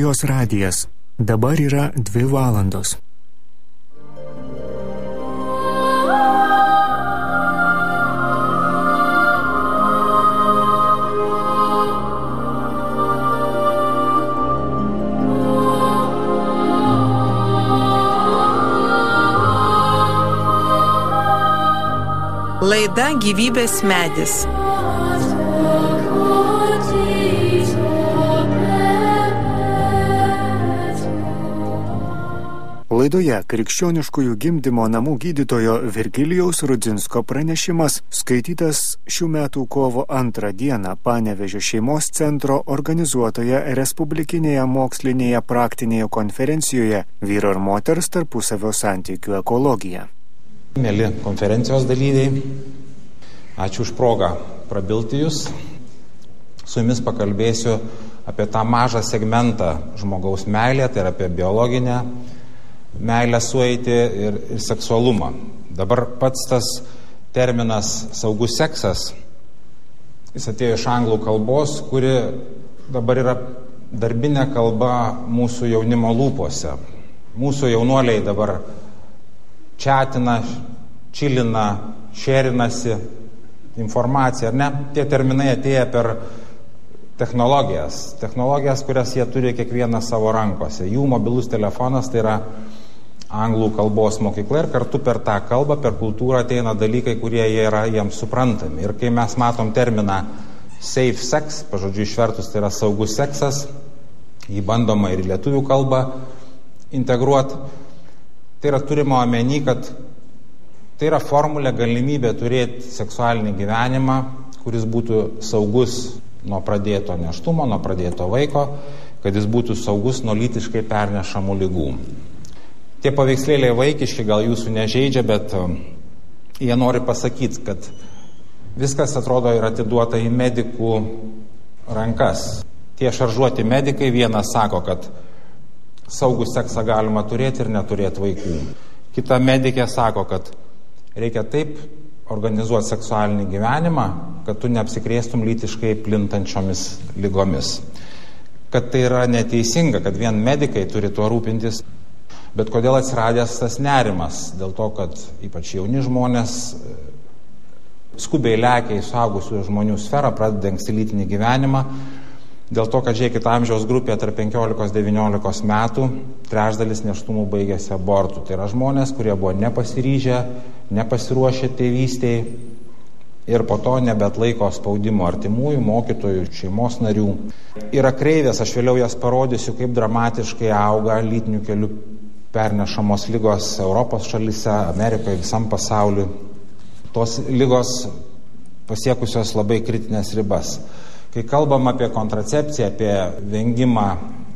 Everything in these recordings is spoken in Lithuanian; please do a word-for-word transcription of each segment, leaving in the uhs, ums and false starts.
Marijos radijas. Dabar yra dvi valandos. Laida Gyvybės medis. Laidoje krikščioniškųjų gimdymo namų gydytojo Virgilijaus Rudzinsko pranešimas, skaitytas šių metų kovo antrą dieną Panevėžio šeimos centro organizuotoje Respublikinėje mokslinėje praktinėje konferencijoje Vyro ir moters tarpusavio santykių ekologija. Mėly konferencijos dalyviai, ačiū už progą prabilti jūs. Su jumis pakalbėsiu apie tą mažą segmentą žmogaus meilę, tai yra apie biologinę meilę sueitį ir, ir seksualumą. Dabar pats tas terminas saugus seksas, jis atėjo iš anglų kalbos, kuri dabar yra darbinė kalba mūsų jaunimo lūpose. Mūsų jaunuoliai dabar čatina, čilina, šėrinasi informaciją, ar ne? Tie terminai atėję per technologijas. Technologijas, kurias jie turi kiekvienas savo rankose. Jų mobilus telefonas tai yra anglų kalbos mokykla ir kartu per tą kalbą, per kultūrą ateina dalykai, kurie jie yra jiems suprantami. Ir kai mes matom terminą safe sex, pažodžiu išvertus tai yra saugus seksas, jį bandoma ir į lietuvių kalbą integruoti, tai yra turima omeny, kad tai yra formulė galimybė turėti seksualinį gyvenimą, kuris būtų saugus nuo pradėto nėštumo, nuo pradėto vaiko, kad jis būtų saugus nuo lytiškai pernešamų ligų. Tie paveikslėliai vaikiški gal jūsų nežeidžia, bet jie nori pasakyti, kad viskas atrodo yra atiduota į medikų rankas. Tie šaržuoti medikai vienas sako, kad saugų seksą galima turėti ir neturėti vaikų. Kita medikė sako, kad reikia taip organizuoti seksualinį gyvenimą, kad tu neapsikrėstum lytiškai plintančiomis lygomis. Kad tai yra neteisinga, kad vien medikai turi tuo rūpintis. Bet kodėl atsiradęs tas nerimas? Dėl to, kad ypač jauni žmonės skubiai lekia į suaugusių žmonių sferą, pradeda anksti lytinį gyvenimą. Dėl to, kad žiūrėkit, amžiaus grupėje tarp penkiolikos devyniolikos metų trečdalis nėštumų baigėsi abortų. Tai yra žmonės, kurie buvo nepasiryžę, nepasiruošę tėvystėj ir po to nebeatlaiko spaudimo artimųjų, mokytojų, šeimos narių. Yra kreivės, aš vėliau jas parodysiu, kaip dramatiškai auga lytinių kelių pernešamos lygos Europos šalyse, Amerikoje, visam pasauliu. Tos lygos pasiekusios labai kritinės ribas. Kai kalbam apie kontracepciją, apie vengimą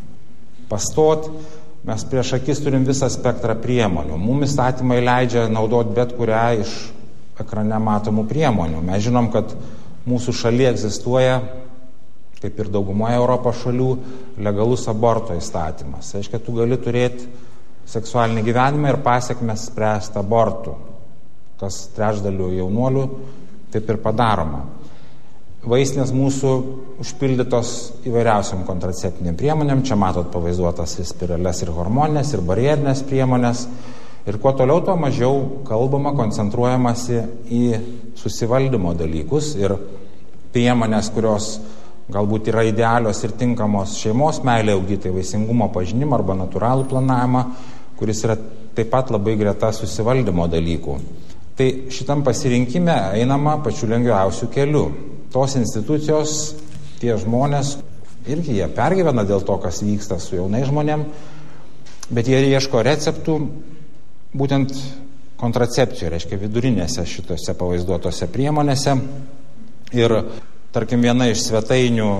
pastot, mes prieš akis turim visą spektrą priemonių. Mums įstatymai leidžia naudoti bet kurią iš ekrane matomų priemonių. Mes žinom, kad mūsų šalyje egzistuoja, kaip ir daugumoje Europos šalių, legalus aborto įstatymas. Tai reiškia, tu gali turėti seksualinį gyvenimą ir pasiekmes spręsti abortų. Kas trečdalių jaunuolių taip ir padaroma. Vaistinės mūsų užpildytos įvairiausiam kontraceptiniam priemonėm. Čia matot pavaizduotas ir spireles, ir hormoninės, ir barjerinės priemonės. Ir kuo toliau, tuo mažiau kalbama, koncentruojamasi į susivaldymo dalykus ir priemonės, kurios galbūt yra idealios ir tinkamos šeimos meilė ugdyti, vaisingumo pažinimą arba natūralų planavimą, kuris yra taip pat labai greta susivaldymo dalykų. Tai šitam pasirinkime einama pačiu lengviausiu keliu. Tos institucijos, tie žmonės, irgi jie pergyvena dėl to, kas vyksta su jaunai žmonėm, bet jie ieško receptų būtent kontracepcijų, reiškia vidurinėse šitose pavaizduotose priemonėse. Ir tarkim, viena iš svetainių,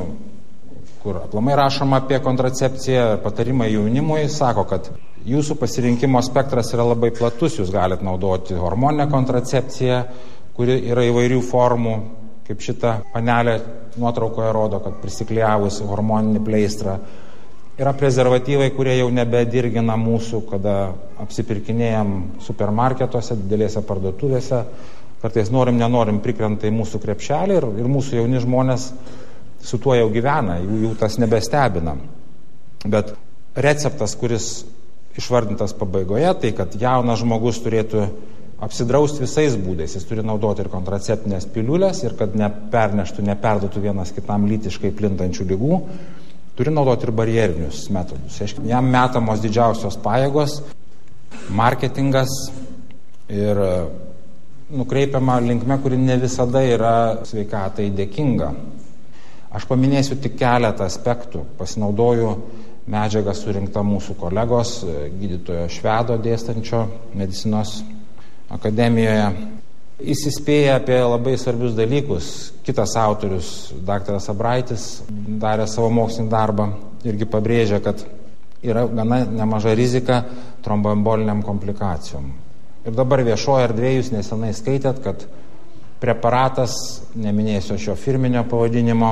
kur aplamai rašoma apie kontracepciją, patarimai jaunimui, sako, kad jūsų pasirinkimo spektras yra labai platus, jūs galite naudoti hormoninę kontracepciją, kuri yra įvairių formų, kaip šita panelė nuotraukoje rodo, kad prisiklijavus hormoninį pleistrą. Yra prezervatyvai, kurie jau nebedirgina mūsų, kada apsipirkinėjam supermarketuose, didelėse parduotuvėse. Kartais norim, nenorim prikrenta į mūsų krepšelį ir, ir mūsų jauni žmonės su tuo jau gyvena, jų, jų tas nebestebina. Bet receptas, kuris išvardintas pabaigoje, tai kad jaunas žmogus turėtų apsidrausti visais būdais. Jis turi naudoti ir kontraceptinės piliulės, ir kad neperneštų, neperduotų vienas kitam lytiškai plintančių lygų, turi naudoti ir barjerinius metodus. Jam metamos didžiausios pajėgos, marketingas ir nukreipiama linkme, kuri ne visada yra sveikatai dėkinga. Aš paminėsiu tik keletą aspektų. Pasinaudoju medžiagą surinkta mūsų kolegos, gydytojo Švedo dėstančio medicinos akademijoje. Jis įspėja apie labai svarbius dalykus. Kitas autorius, daktaras Abraitis, darė savo mokslinį darbą, irgi pabrėžia, kad yra gana nemaža rizika tromboemboliniam komplikacijom. Ir dabar viešoje erdvėje jūs nesenai skaitėt, kad preparatas, neminėsiu šio firminio pavadinimo,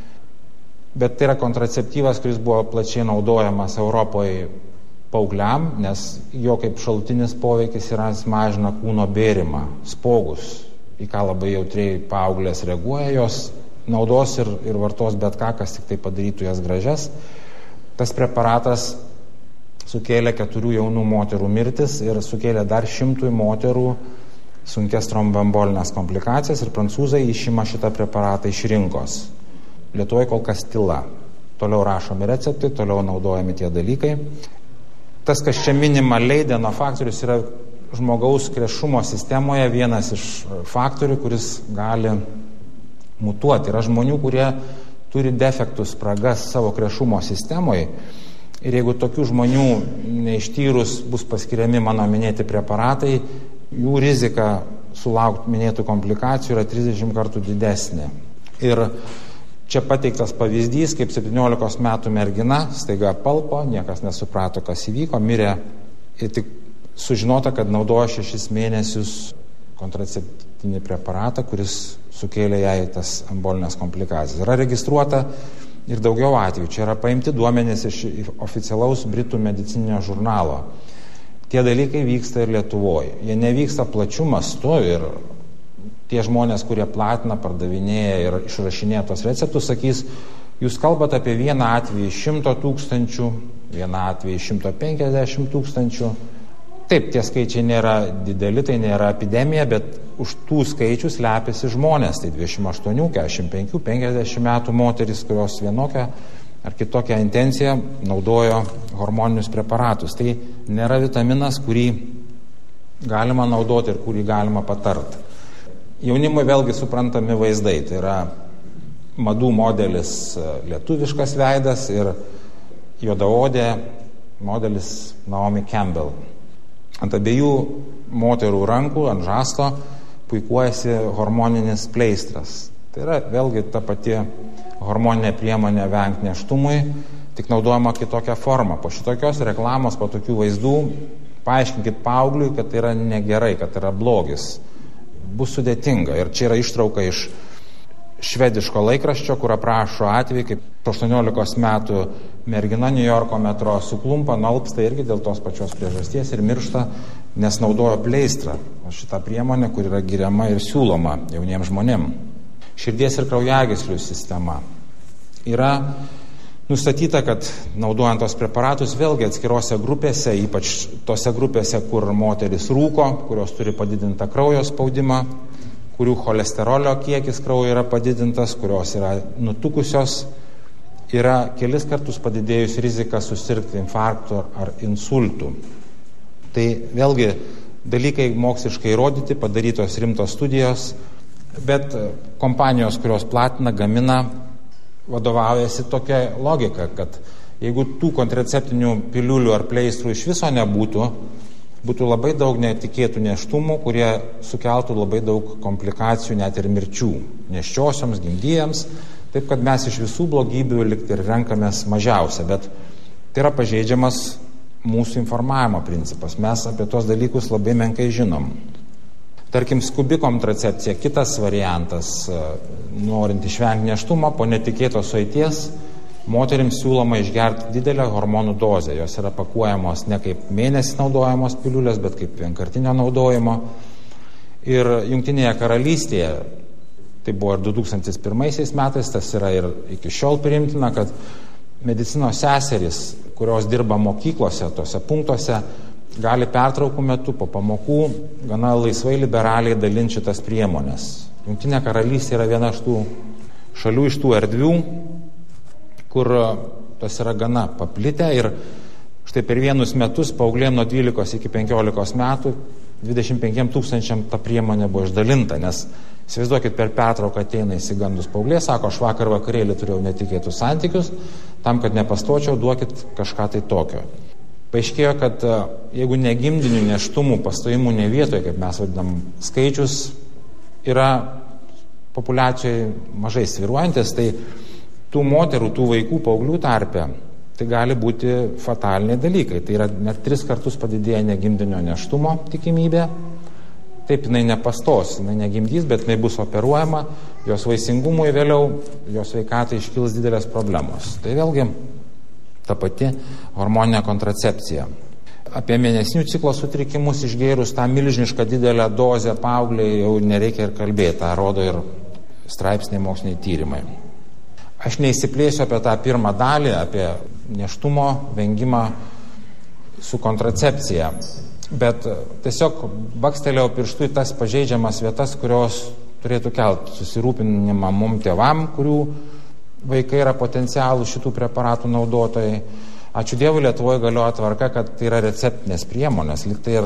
bet tai yra kontraceptyvas, kuris buvo plačiai naudojamas Europoje paaugliam, nes jo kaip šalutinis poveikis yra mažina kūno bėrimą, spuogus, į ką labai jautriai paauglės reaguoja, jos naudos ir, ir vartos bet ką, kas tik tai padarytų jas gražias. Tas preparatas sukėlė keturių jaunų moterų mirtis ir sukėlė dar šimtui moterų sunkias tromboembolinės komplikacijas ir prancūzai išima šitą preparatą iš rinkos. Lietuvoje kol kas tyla. Toliau rašomi receptai, toliau naudojami tie dalykai. Tas, kas čia minima leideno faktorius, yra žmogaus krešumo sistemoje vienas iš faktorių, kuris gali mutuoti. Yra žmonių, kurie turi defektus, spragas savo krešumo sistemoje. Ir jeigu tokių žmonių neištyrus bus paskiriami mano minėti preparatai, jų rizika sulaukti minėtų komplikacijų yra trisdešimt kartų didesnė. Ir čia pateiktas pavyzdys, kaip septyniolikos metų mergina staiga palpo, niekas nesuprato, kas įvyko, mirė ir tik sužinota, kad naudojo šešis mėnesius kontraceptinį preparatą, kuris sukėlė jai tas embolinės komplikacijas. Yra registruota ir daugiau atvejų. Čia yra paimti duomenys iš oficialaus Britų medicininio žurnalo. Tie dalykai vyksta ir Lietuvoje. Jie nevyksta plačiu mastu ir tie žmonės, kurie platina, pardavinėja ir išrašinėja tos receptus, sakys, jūs kalbate apie vieną atvejį šimto tūkstančių, vieną atvejį šimto penkiasdešimt tūkstančių. Taip, tie skaičiai nėra dideli, tai nėra epidemija, bet už tų skaičių slepiasi žmonės. Tai dvidešimt aštuoni, keturiasdešimt penki, penkiasdešimt metų moterys, kurios vienokią ar kitokią intenciją naudojo hormoninius preparatus. Tai nėra vitaminas, kurį galima naudoti ir kurį galima patarti. Jaunimui vėlgi suprantami vaizdai. Tai yra madų modelis lietuviškas veidas ir juodaodė modelis Naomi Campbell. Ant abiejų moterų rankų, ant žasto, puikuojasi hormoninis pleistras. Tai yra vėlgi ta pati hormoninė priemonė vengti nėštumui, tik naudojama kitokią formą. Po šitokios reklamos, po tokių vaizdų, paaiškinkit paaugliui, kad tai yra negerai, kad tai yra blogis. Bus sudėtinga. Ir čia yra ištrauka iš švediško laikraščio, kur aprašo atvejį, kaip aštuoniolikos metų mergina New Yorko metro suklumpa, nualpsta irgi dėl tos pačios priežasties ir miršta, nes naudojo pleistrą. Šitą priemonę, kur yra giriama ir siūloma jauniems žmonėm. Širdies ir kraujagyslių sistema. Yra nustatyta, kad naudojant tos preparatus vėlgi atskirose grupėse, ypač tose grupėse, kur moteris rūko, kurios turi padidintą kraujo spaudimą, kurių cholesterolio kiekis kraujo yra padidintas, kurios yra nutukusios, yra kelis kartus padidėjus rizika susirgti infarktu ar insultų. Tai vėlgi dalykai moksliškai įrodyti, padarytos rimtos studijos, bet kompanijos, kurios platina, gamina, vadovaujasi tokia logika, kad jeigu tų kontraceptinių piliulių ar pleistrų iš viso nebūtų, būtų labai daug netikėtų nėštumų, kurie sukeltų labai daug komplikacijų, net ir mirčių nėščiosioms, gimdyjams, taip kad mes iš visų blogybių likti ir renkamės mažiausia, bet tai yra pažeidžiamas mūsų informavimo principas. Mes apie tos dalykus labai menkai žinom. Tarkim, skubi kontracepcija, kitas variantas, norint išvengti nėštumą, po netikėtos sueities, moterims siūloma išgerti didelę hormonų dozę. Jos yra pakuojamos ne kaip mėnesį naudojamos piliulės, bet kaip vienkartinio naudojimo. Ir Jungtinėje karalystėje, tai buvo ir du tūkstančiai pirmaisiais metais, tas yra ir iki šiol priimtina, kad medicinos seserys, kurios dirba mokyklose, tose punktuose, gali pertraukų metu po pamokų gana laisvai liberaliai dalinti šitas priemonės. Jungtinė karalystė yra viena iš tų šalių, iš tų erdvių, kur tas yra gana paplitę ir štai per vienus metus paauglėm nuo dvylikos iki penkiolikos metų dvidešimt penkiem tūkstančiam ta priemonė buvo išdalinta, nes įsivaizduokit, per pertrauką ateina įsigandus paauglė, sako, aš vakar vakarėlį turėjau netikėtus santykius, tam, kad nepastočiau, duokit kažką tai tokio. Paaiškėjo, kad jeigu negimdinių neštumų pastojimų ne vietoje, kaip mes vadinam, skaičius yra populiacijoje mažai svyruojantis, tai tų moterų, tų vaikų paauglių tarpe tai gali būti fataliniai dalykai. Tai yra net tris kartus padidėja negimdinio neštumo tikimybė. Taip, jinai nepastos, jinai negimdys, bet jinai bus operuojama, jos vaisingumui vėliau, jos sveikatai iškils didelės problemos. Tai vėlgi ta pati hormoninė kontracepcija. Apie mėnesinių ciklo sutrikimus išgėrus tą milžinišką didelę dozę paaugliai jau nereikia ir kalbėti, tą rodo ir straipsniai moksliniai tyrimai. Aš neįsiplėsiu apie tą pirmą dalį, apie nėštumo vengimą su kontracepcija, bet tiesiog bakstelėjau pirštu į tas pažeidžiamas vietas, kurios turėtų kelti susirūpinimą mum tėvam, kurių vaikai yra potencialų šitų preparatų naudotojai. Ačiū Dievui, Lietuvoje galioja tvarka, kad tai yra receptinės priemonės, lyg tai ir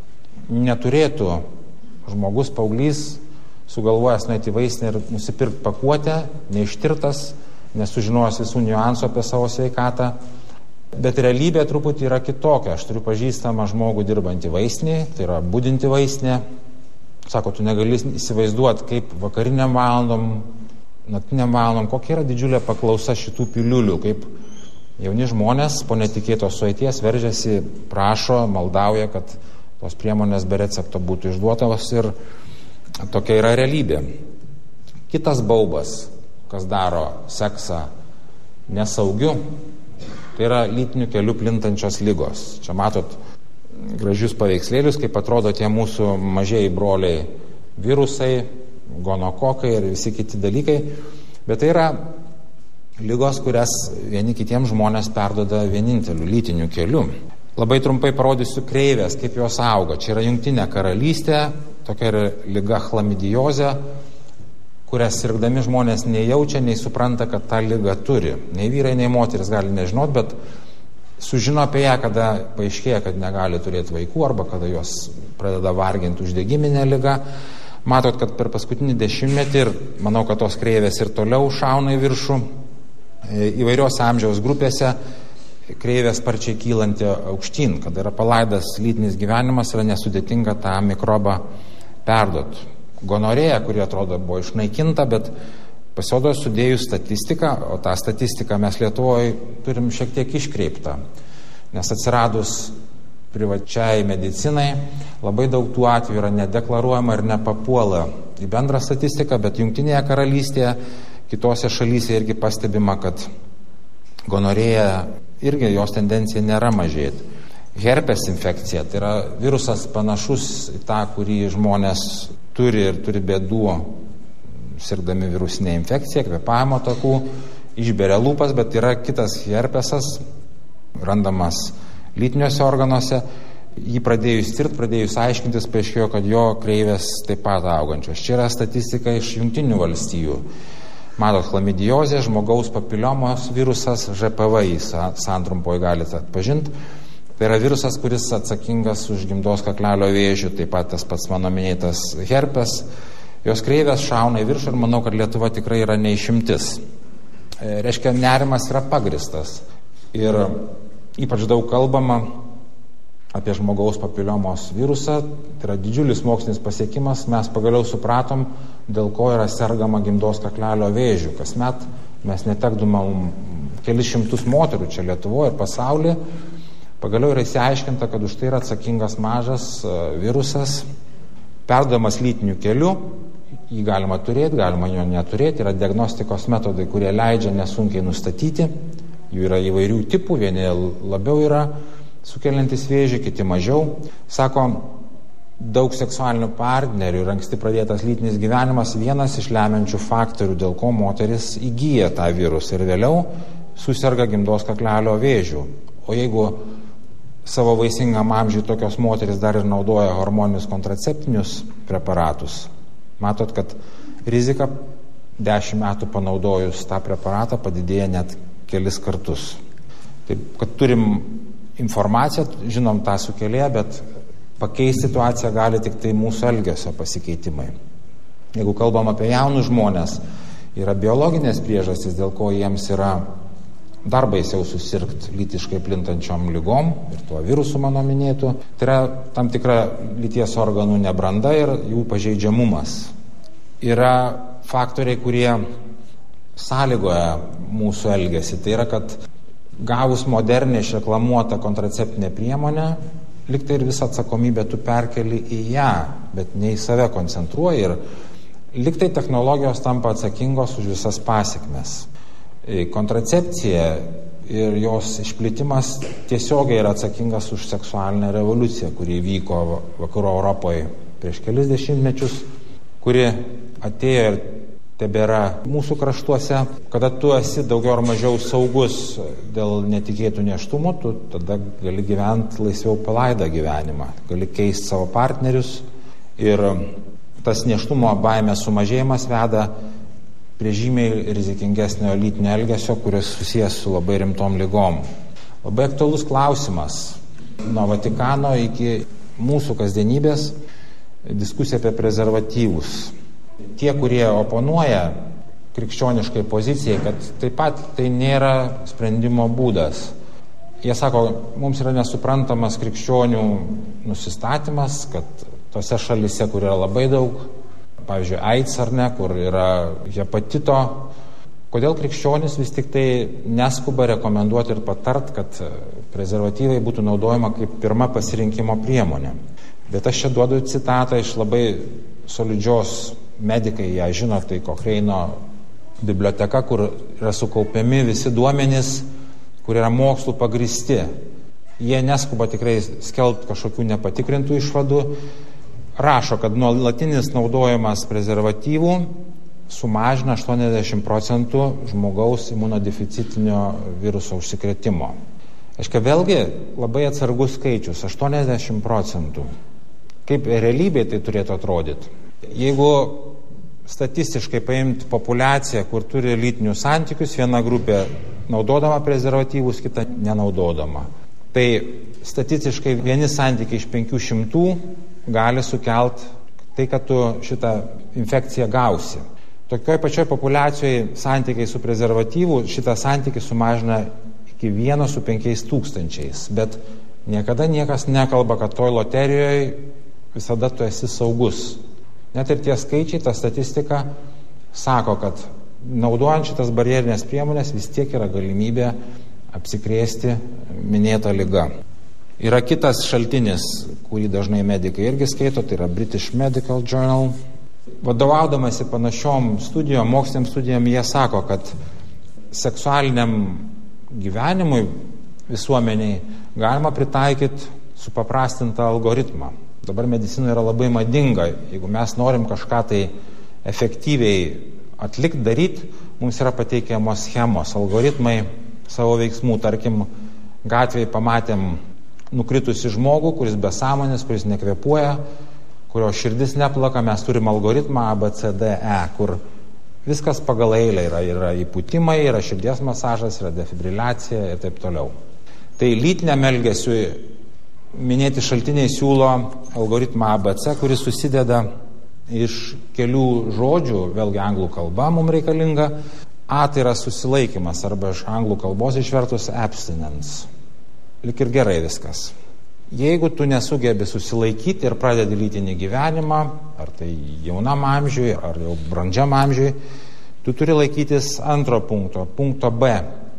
neturėtų žmogus, paauglys, sugalvojęs nueiti į vaistinę ir nusipirkti pakuotę, neištirtas, nesužinojęs visų niuansų apie savo sveikatą. Bet realybė truputį yra kitokia. Aš turiu pažįstamą žmogų dirbantį vaistinėje, tai yra budinti vaistinė. Sako, tu negali įsivaizduoti, kaip vakariniam valandom, naktiniam valandom, kokia yra didžiulė paklausa šitų piliulių, kaip jauni žmonės po netikėtos sueities veržiasi, prašo, maldauja, kad tos priemonės be recepto būtų išduotos ir tokia yra realybė. Kitas baubas, kas daro seksą nesaugiu, tai yra lytiniu keliu plintančios ligos. Čia matot gražius paveikslėlius, kaip atrodo tie mūsų mažieji broliai virusai, gonokokai ir visi kiti dalykai. Bet tai yra ligos, kurias vieni kitiems žmonės perduoda vieninteliu lytiniu keliu. Labai trumpai parodysiu kreivės, kaip jos auga. Čia yra Jungtinė karalystė, tokia yra liga chlamidijozė, kurią sirgdami žmonės nejaučia, nei supranta, kad tą ligą turi. Nei vyrai, nei moteris gali nežinot, bet sužino apie ją, kada paaiškėja, kad negali turėti vaikų arba kada jos pradeda varginti uždegiminę ligą. Matot, kad per paskutinį dešimtmetį ir manau, kad tos kreivės ir toliau šauna į viršų įvairiose amžiaus grupėse, kreivės sparčiai kylanti aukštyn, kada yra palaidas lytinis gyvenimas, yra nesudėtinga tą mikrobą perduoti. Gonorėja, kuri atrodo buvo išnaikinta, bet pasirodo sudėjus statistiką, o tą statistiką mes Lietuvoje turim šiek tiek iškreiptą, nes atsiradus privačiai medicinai labai daug tų atvejų yra nedeklaruojama ir nepapuola į bendrą statistiką, bet Jungtinėje karalystėje, kitose šalyse irgi pastebima, kad gonorėja irgi jos tendencija nėra mažėti. Herpes infekcija, tai yra virusas panašus į tą, kurį žmonės turi ir turi bėdų sirgdami virusinę infekciją, kvėpavimo takų, išberia lūpas, bet yra kitas herpesas, randamas lytiniuose organuose. Jį pradėjus tirt, pradėjus aiškintis, paaiškėjo, kad jo kreivės taip pat augančios. Čia yra statistika iš Jungtinių valstijų. Matot, chlamidijozė, žmogaus papiliomos virusas, Ž P V, jį santrumpoje galite atpažinti. Tai yra virusas, kuris atsakingas už gimdos kaklelio vėžių, taip pat tas pats mano minėtas herpes. Jos kreivės šauna į viršų ir manau, kad Lietuva tikrai yra neišimtis. E, reiškia, nerimas yra pagristas. Ir ypač daug kalbama apie žmogaus papiliomos virusą. Tai yra didžiulis mokslinis pasiekimas. Mes pagaliau supratom, dėl ko yra sergama gimdos kaklelio vėžių. Kasmet mes netekdumam kelis šimtus moterų čia Lietuvoje ir pasaulyje. Pagaliau yra įsiaiškinta, kad už tai yra atsakingas mažas virusas, perduodamas lytiniu keliu, jį galima turėti, galima jo neturėti, yra diagnostikos metodai, kurie leidžia nesunkiai nustatyti, jų yra įvairių tipų, vieni labiau yra sukeliantis vėžį, kiti mažiau. Sako, daug seksualinių partnerių ir anksti pradėtas lytinis gyvenimas vienas iš lemiančių faktorių, dėl ko moteris įgyja tą virusą ir vėliau susirga gimdos kaklelio vėžiu. O jeigu savo vaisingam amžiui tokios moteris dar ir naudoja hormoninius kontraceptinius preparatus, matot, kad rizika dešimt metų panaudojus tą preparatą padidėja net kelis kartus. Taip, kad turim informaciją, žinom tą sukėlėją, bet pakeisti situaciją gali tik tai mūsų elgesio pasikeitimai. Jeigu kalbam apie jaunus žmonės, yra biologinės priežastys, dėl ko jiems yra dar baisiau susirgti lytiškai plintančiom lygom ir tuo virusu mano minėtų. Tai yra tam tikra lyties organų nebranda ir jų pažeidžiamumas. Yra faktoriai, kurie sąlygoja mūsų elgesį. Tai yra, kad gavus modernę išreklamuotą kontraceptinę priemonę, liktai ir visą atsakomybę tu perkeli į ją, bet ne į save koncentruoji ir liktai technologijos tampa atsakingos už visas pasekmes. Kontracepcija ir jos išplitimas tiesiogiai yra atsakingas už seksualinę revoliuciją, kuri vyko vakarų Europoje prieš kelis dešimtmečius, kuri atėjo ir tebėra mūsų kraštuose. Kada tu esi daugiau ar mažiau saugus dėl netikėtų nėštumų, tu tada gali gyventi laisviau palaidą gyvenimą, gali keisti savo partnerius ir tas nėštumo baimės sumažėjimas veda prie žymiai rizikingesnio lytinio elgesio, kuris susijęs su labai rimtom lygom. Labai aktualus klausimas nuo Vatikano iki mūsų kasdienybės diskusija apie prezervatyvus. Tie, kurie oponuoja krikščioniškai pozicijai, kad taip pat tai nėra sprendimo būdas. Jie sako, mums yra nesuprantamas krikščionių nusistatymas, kad tose šalise, kur yra labai daug, pavyzdžiui, AIDS ar ne, kur yra hepatito, kodėl krikščionys vis tik tai neskuba rekomenduoti ir patart, kad prezervatyvai būtų naudojama kaip pirma pasirinkimo priemonė. Bet aš čia duodu citatą iš labai solidžios, medikai ją žino, tai Kochreino biblioteka, kur yra sukaupiami visi duomenys, kur yra mokslų pagristi. Jie neskuba tikrai skelbti kažkokių nepatikrintų išvadų. Rašo, kad nuolatinis naudojimas prezervatyvų sumažina aštuoniasdešimt procentų žmogaus imunodeficitinio viruso užsikrėtimo. Aiškia, vėlgi labai atsargus skaičius – aštuoniasdešimt procentų. Kaip realybėje tai turėtų atrodyti? Jeigu statistiškai paimti populiaciją, kur turi lytinius santykius, viena grupė naudodama prezervatyvus, kita nenaudodama. Tai statistiškai vieni santykiai iš penkių šimtų gali sukelt tai, kad tu šitą infekciją gausi. Tokioj pačioj populiacijoje santykiai su prezervatyvu šitą santykį sumažina iki vieno su penkiais tūkstančiais. Bet niekada niekas nekalba, kad toj loterijoje visada tu esi saugus. Net ir tie skaičiai, ta statistika sako, kad naudojant šitas barjerinės priemonės vis tiek yra galimybė apsikrėsti minėtą ligą. Yra kitas šaltinis, kurį dažnai medikai irgi skaito, tai yra British Medical Journal. Vadovaudamasi panašiom studijom, moksliniam studijom, jie sako, kad seksualiniam gyvenimui visuomeniai galima pritaikyti supaprastintą algoritmą. Dabar medicina yra labai madinga. Jeigu mes norim kažką tai efektyviai atlikti, daryti, mums yra pateikiamos schemos, algoritmai savo veiksmų. Tarkim, gatvėje pamatėm nukritusi žmogų, kuris be sąmonės, kuris nekvėpuoja, kurio širdis neplaka, mes turim algoritmą A, B, C, D, E, kur viskas pagal eilę yra, yra įpūtimai, yra širdies masažas, yra defibriliacija ir taip toliau. Tai lytiniam elgesiui minėti šaltiniai siūlo algoritmą A, B, C, kuris susideda iš kelių žodžių, vėlgi anglų kalba mums reikalinga. A tai yra susilaikymas, arba iš anglų kalbos išvertus abstinence. Lik ir gerai viskas. Jeigu tu nesugebi susilaikyti ir pradedi lytinį gyvenimą, ar tai jaunam amžiui, ar jau brandžiam amžiui, tu turi laikytis antro punkto, punkto B.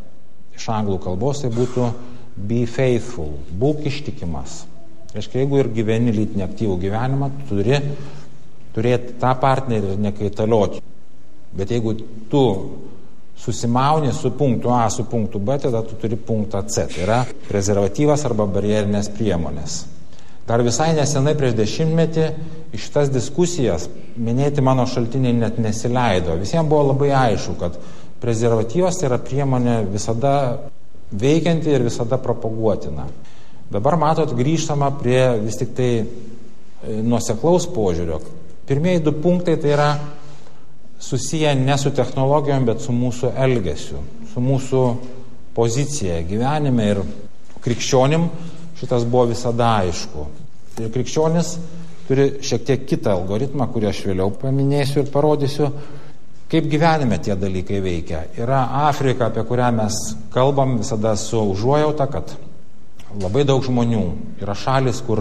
Iš anglų kalbos tai būtų be faithful, būk ištikimas. Reiškia, jeigu ir gyveni lytinį aktyvų gyvenimą, tu turi turėti tą partnerį ir nekaitalioti. Bet jeigu tu susimauni su punktu A, su punktu B, tada tu turi punktą C. Tai yra prezervatyvas arba barjerinės priemonės. Dar visai nesenai prieš dešimtmetį iš šitas diskusijas minėti mano šaltiniai net nesileido. Visiems buvo labai aišku, kad prezervatyvas tai yra priemonė visada veikianti ir visada propaguotina. Dabar, matot, grįžtama prie vis tik tai nuoseklaus požiūrio. Pirmieji du punktai tai yra susiję ne su technologijom, bet su mūsų elgesiu, su mūsų pozicija gyvenime, ir krikščionim šitas buvo visada aišku. Ir krikščionis turi šiek tiek kitą algoritmą, kurį aš vėliau paminėsiu ir parodysiu, kaip gyvenime tie dalykai veikia. Yra Afrika, apie kurią mes kalbam visada su užuojauta, kad labai daug žmonių. Yra šalis, kur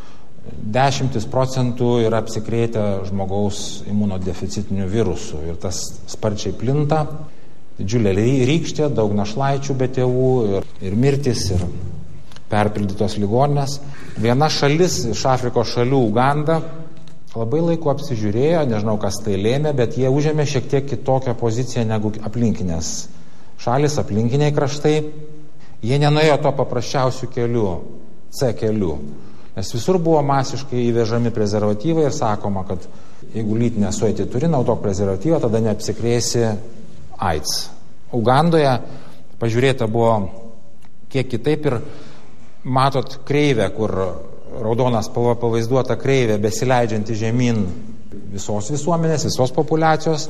dešimtis procentų yra apsikrėtę žmogaus imunodeficitinių virusų. Ir tas sparčiai plinta, didžiulė rykštė, daug našlaičių be tėvų, ir, ir mirtis, ir perpildytos ligoninės. Viena šalis iš Afrikos šalių, Uganda, labai laiku apsižiūrėjo, nežinau, kas tai lėmė, bet jie užėmė šiek tiek kitokią poziciją negu aplinkinės šalis, aplinkiniai kraštai. Jie nenuėjo to paprasčiausių kelių, C kelių, nes visur buvo masiškai įvežami prezervatyvai ir sakoma, kad jeigu lytinę suėtį turi, naudok prezervatyvą, tada neapsikrėsi AIDS. Ugandoje pažiūrėta buvo kiek kitaip, ir matot kreivę, kur raudonas spalva pavaizduota kreivė besileidžianti žemyn visos visuomenės, visos populiacijos,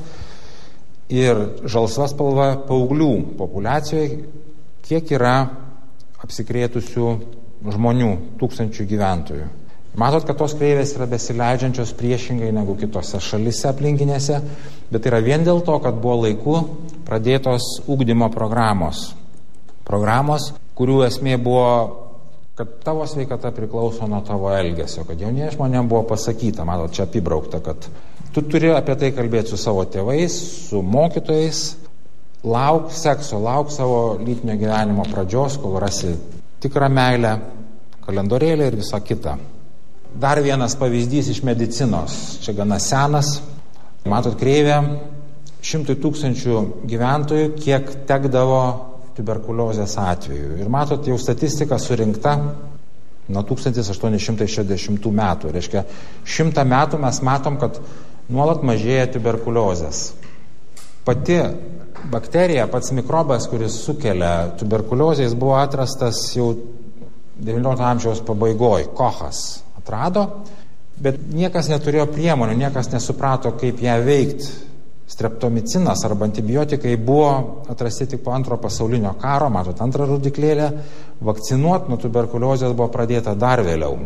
ir žalsva spalva paauglių populiacijoje, kiek yra apsikrėtusių žmonių, tūkstančių gyventojų. Matot, kad tos kreivės yra besileidžiančios priešingai negu kitose šalise aplinkinėse, bet yra vien dėl to, kad buvo laiku pradėtos ugdymo programos. Programos, kurių esmė buvo, kad tavo sveikata priklauso nuo tavo elgesio, kad jauniems žmonėms buvo pasakyta, matot, čia apibraukta, kad tu turi apie tai kalbėti su savo tėvais, su mokytojais, lauk sekso, lauk savo lytinio gyvenimo pradžios, kol rasi tikrą meilę, kalendorėlį ir visą kitą. Dar vienas pavyzdys iš medicinos, čia gana senas, matot kreivę, šimtui tūkstančių gyventojų, kiek tekdavo tuberkuliozės atveju. Ir matot, jau statistika surinkta nuo tūkstantis aštuoni šimtai šešiasdešimtų metų. Reiškia, šimtą metų mes matom, kad nuolat mažėja tuberkuliozės. Pati bakterija, pats mikrobas, kuris sukelia tuberkuliozę, jis buvo atrastas jau devyniolikto amžiaus pabaigoj. Kochas atrado, bet niekas neturėjo priemonių, niekas nesuprato, kaip ją veikti. Streptomicinas arba antibiotikai buvo atrasti tik po antro pasaulinio karo, matot, antrą rodiklėlę, vakcinuoti nuo tuberkuliozės buvo pradėta dar vėliau.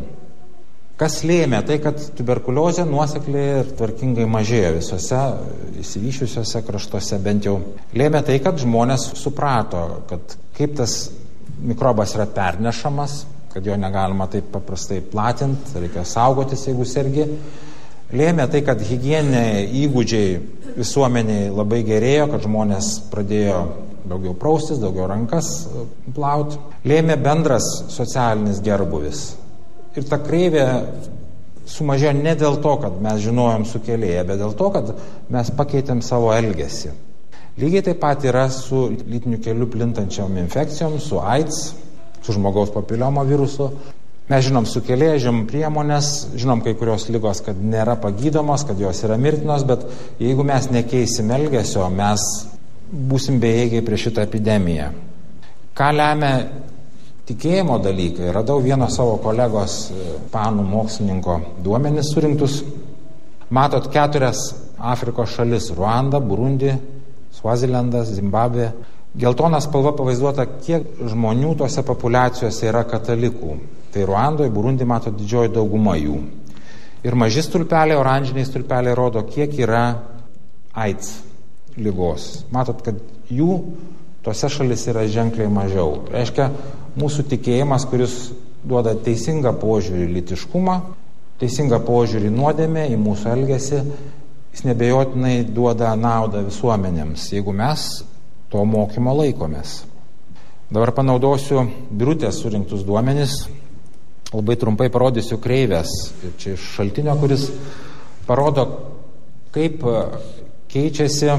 Kas lėmė tai, kad tuberkuliozė nuosekliai ir tvarkingai mažėjo visose išsivyščiusiuose kraštuose, bent jau lėmė tai, kad žmonės suprato, kad kaip tas mikrobas yra pernešamas, kad jo negalima taip paprastai platinti, reikia saugotis, jeigu sergi. Lėmė tai, kad higieniniai įgūdžiai visuomeniai labai gerėjo, kad žmonės pradėjo daugiau praustis, daugiau rankas plauti. Lėmė bendras socialinis gerbuvis. Ir ta kreivė sumažėjo ne dėl to, kad mes žinojom sukėlėją, bet dėl to, kad mes pakeitėm savo elgesį. Lygiai taip pat yra su lytiniu keliu plintančiom infekcijom, su AIDS, su žmogaus papiliomo virusu. Mes žinom sukėlėją, žinom priemonės, žinom kai kurios ligos, kad nėra pagydomos, kad jos yra mirtinos, bet jeigu mes nekeisim elgesio, mes būsim bejėgiai prieš šitą epidemiją. Ką lemia tikėjimo dalykai? Radau vieno savo kolegos panų mokslininko duomenis surinktus. Matot keturias Afrikos šalis: Ruanda, Burundi, Svazilendas, Zimbabvė. Geltona spalva pavaizduota, kiek žmonių tose populiacijose yra katalikų. Tai Ruandoje, Burundi, mato, didžioji dauguma jų. Ir maži stulpeliai, oranžiniai stulpeliai rodo, kiek yra AIDS ligos. Matot, kad jų tose šalis yra ženkliai mažiau. Reiškia, mūsų tikėjimas, kuris duoda teisingą požiūrį į lytiškumą, teisingą požiūrį į nuodėmę, į mūsų elgesį, jis nebejotinai duoda naudą visuomenėms, jeigu mes to mokymo laikomės. Dabar panaudosiu Birutės surinktus duomenis. Labai trumpai parodysiu kreivės. Ir čia iš šaltinio, kuris parodo, kaip keičiasi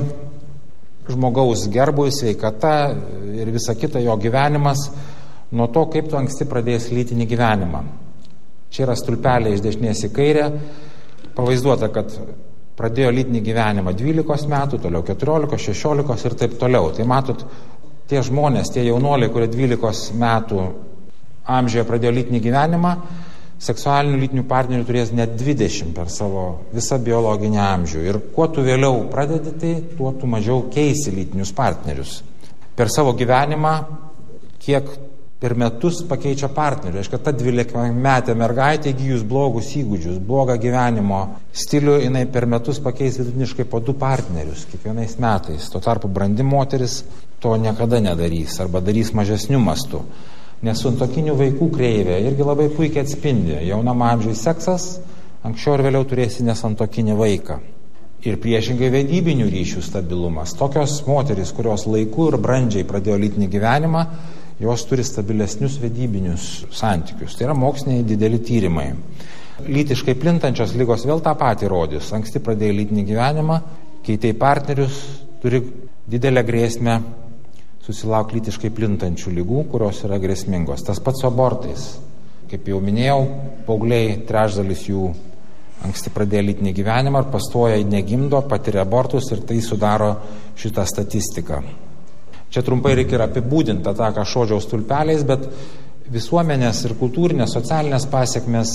žmogaus gerbui, sveikata ir visa kita jo gyvenimas nuo to, kaip tu anksti pradėjęs lytinį gyvenimą. Čia yra stulpeliai iš dešinės į kairę. Pavaizduota, kad pradėjo lytinį gyvenimą dvylikos metų, toliau keturiolikos, šešiolikos ir taip toliau. Tai matot, tie žmonės, tie jaunuoliai, kurie dvylikos metų amžiuje pradėjo lytinį gyvenimą, seksualinių lytinių partnerių turės net dvidešimt per savo visą biologinį amžių. Ir kuo tu vėliau pradedi, tai tuo tu mažiau keisi lytinius partnerius. Per savo gyvenimą, kiek per metus pakeičia partnerių. Reiškia, ta dvylikmetė mergaitė įgijus blogus įgūdžius, blogą gyvenimo stilių, jinai per metus pakeis vidutiniškai po du partnerius kiekvienais metais. Tuo tarpu brandi moteris to niekada nedarys arba darys mažesniu mastu. Nes santuokinių vaikų kreivė irgi labai puikiai atspindi. Jaunam amžiui seksas, anksčiau ir vėliau turėsi nesantuokinį vaiką. Ir priešingai vedybinių ryšių stabilumas. Tokios moterys, kurios laiku ir brandžiai pradėjo lytinį gyvenimą, jos turi stabilesnius vedybinius santykius. Tai yra moksliniai dideli tyrimai. Lytiškai plintančios ligos vėl tą patį rodys. Anksti pradėjo lytinį gyvenimą, keitei partnerius, turi didelę grėsmę susilaukti lytiškai plintančių lygų, kurios yra grėsmingos. Tas pats su abortais. Kaip jau minėjau, paaugliai trečdalis jų anksti pradėjo lytinį gyvenimą ir pastoja negimdo, patiria abortus ir tai sudaro šitą statistiką. Čia trumpai reikia ir apibūdinti tą, ką šodžiau stulpeliais, bet visuomenės ir kultūrinės, socialinės pasiekmes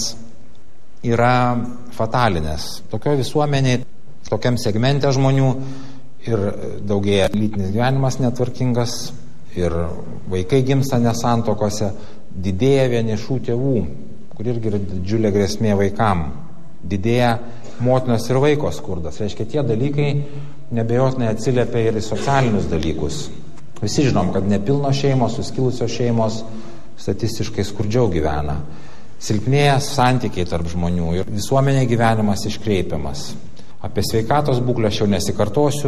yra fatalinės. Tokio visuomeniai, tokiam segmente žmonių ir daugėja lytinis gyvenimas netvarkingas ir vaikai gimsta nesantokose, didėja vienišų tėvų, kur irgi yra didžiulė grėsmė vaikam. Didėja motinos ir vaiko skurdas. Reiškia, tie dalykai nebejotinai atsiliepia ir į socialinius dalykus. Visi žinom, kad nepilnos šeimos, suskilusios šeimos statistiškai skurdžiau gyvena. Silpnėja santykiai tarp žmonių ir visuomenė gyvenimas iškreipiamas. Apie sveikatos būklę aš jau nesikartosiu,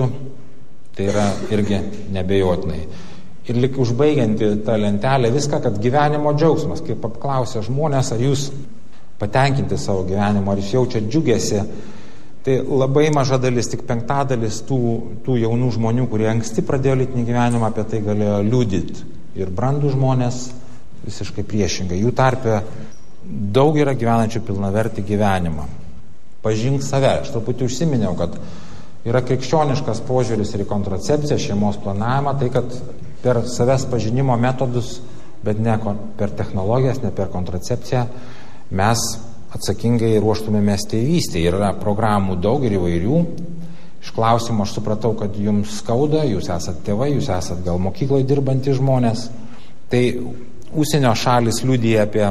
tai yra irgi nebejotinai. Ir lik užbaigianti tą lentelę viską, kad gyvenimo džiaugsmas, kaip apklausė žmonės, ar jūs patenkinti savo gyvenimo, ar jūs jaučiat džiugėsi, tai labai maža dalis, tik penktadalis tų, tų jaunų žmonių, kurie anksti pradėjo lytinį gyvenimą, apie tai galėjo liudyti. Ir brandų žmonės visiškai priešingai. Jų tarpe daug yra gyvenančių pilnavertį gyvenimą. Pažink save. Aš truputį užsiminiau, kad yra krikščioniškas požiūris ir į kontracepciją, šeimos planavimą, tai kad per savęs pažinimo metodus, bet ne per technologijas, ne per kontracepciją, mes atsakingai ruoštumėmės tėvystėje. Yra programų daug ir įvairių. Iš klausimų aš supratau, kad jums skauda, jūs esat tėvai, jūs esat gal mokykloje dirbantys žmonės. Tai užsienio šalis liudija apie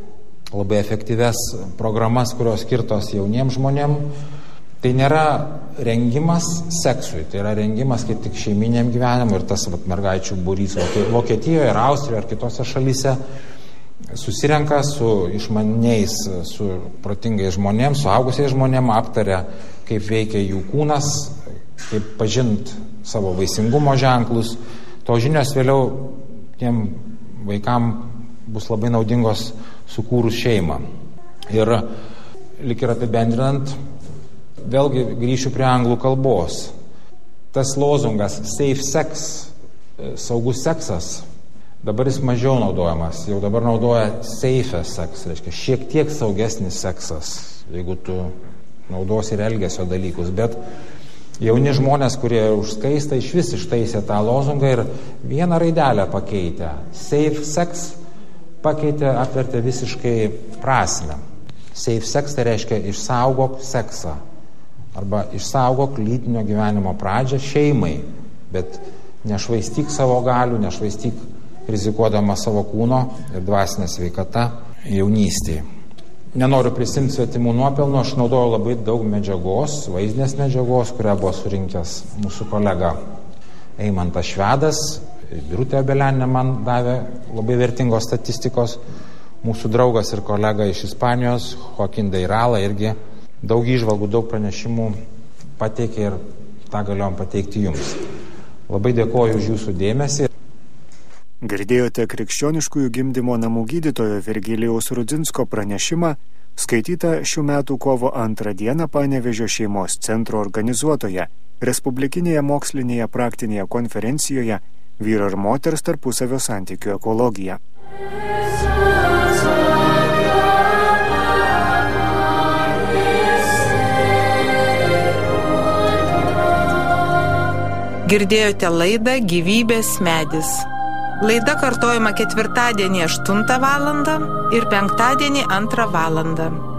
labai efektyves programas, kurios skirtos jauniems žmonėm. Tai nėra rengimas seksui, tai yra rengimas kaip tik šeiminiam gyvenimui ir tas vat, mergaičių būrys Vokietijoje ir Austrijoje ar kitose šalyse susirenka su išmaniais, su protingais žmonėms, su augusiais žmonėms, aptaria, kaip veikia jų kūnas, kaip pažint savo vaisingumo ženklus. To žinios vėliau tiem vaikam bus labai naudingos sukūrus šeimą. Ir lik ir apibendrinant, vėlgi grįšiu prie anglų kalbos. Tas lozungas safe sex, saugus seksas, dabar jis mažiau naudojamas, jau dabar naudoja safe sex, reiškia šiek tiek saugesnis seksas, jeigu tu naudosi ir elgesio dalykus, bet jauni žmonės, kurie užskaista, iš vis ištaisė tą lozungą ir vieną raidelę pakeitė. Safe sex pakeitė, apvertė visiškai prasmę. Safe sex tai reiškia išsaugok seksą arba išsaugok lytinio gyvenimo pradžią šeimai, bet nešvaistyk savo galių, nešvaistyk rizikuodama savo kūno ir dvasinę sveikatą jaunystėje. Nenoriu prisimti svetimų nuopelnų, aš naudojau labai daug medžiagos, vaizdinės medžiagos, kurią buvo surinkęs mūsų kolega Eimantas Švedas, Birutė Obeleninė man davė labai vertingos statistikos, mūsų draugas ir kolega iš Ispanijos, Joaquin Deirala, irgi daug įžvalgų, daug pranešimų pateikė ir tą galėjom pateikti jums. Labai dėkoju už jūsų dėmesį. Girdėjote krikščioniškųjų gimdymo namų gydytojo Virgilijaus Rudzinsko pranešimą, skaitytą šių metų kovo antrą dieną Panevėžio šeimos centro organizuotoje Respublikinėje mokslinėje praktinėje konferencijoje Vyro ir moters tarpusavio santykių ekologija. Girdėjote laidą Gyvybės medis. Laida kartojama ketvirtadienį aštuntą valandą ir penktadienį antrą valandą.